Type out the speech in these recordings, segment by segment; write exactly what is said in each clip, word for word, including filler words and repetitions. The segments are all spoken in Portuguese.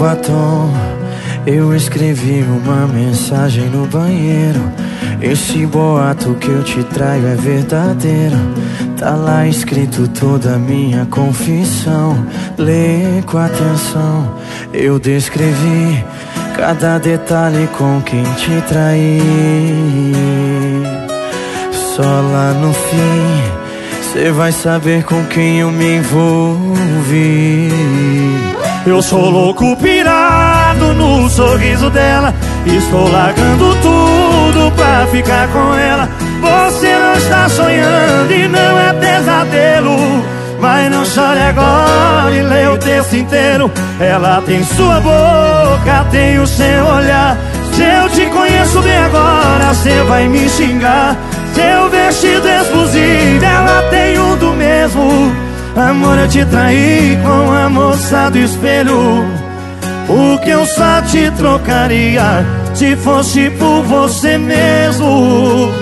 batom, eu escrevi uma mensagem no banheiro. Esse boato que eu te traio é verdadeiro. Tá lá escrito toda a minha confissão. Lê com atenção, eu descrevi cada detalhe com quem te traí. Só lá no fim cê vai saber com quem eu me envolvi. Eu sou louco pirado no sorriso dela. Estou largando tudo pra ficar com ela. Você não está sonhando e não é pesadelo. Mas não chore agora e lê o texto inteiro. Ela tem sua boca, tem o seu olhar. Se eu te conheço bem agora, cê vai me xingar. Seu vestido exclusivo, ela tem um do mesmo. Amor, eu te traí com a moça do espelho. O que eu só te trocaria se fosse por você mesmo.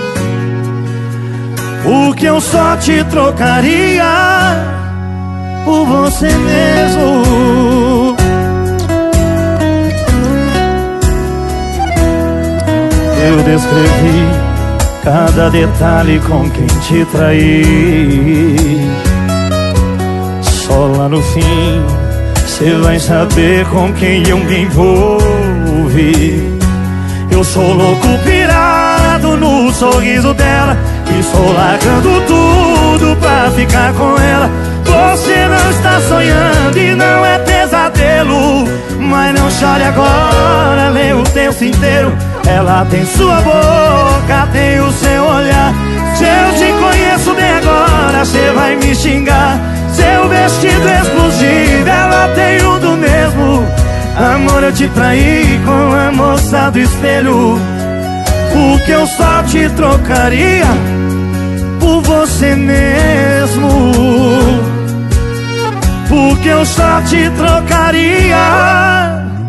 O que eu só te trocaria por você mesmo. Eu descrevi cada detalhe com quem te traí. Só lá no fim cê vai saber com quem eu me envolvi. Eu sou louco pirado no sorriso dela. Estou largando tudo pra ficar com ela. Você não está sonhando e não é pesadelo. Mas não chore agora, lê o texto inteiro. Ela tem sua boca, tem o seu olhar. Se eu te conheço bem agora, cê vai me xingar. Seu vestido exclusivo, ela tem um do mesmo. Amor, eu te traí com a moça do espelho. O que eu só te trocaria por você mesmo. O que eu só te trocaria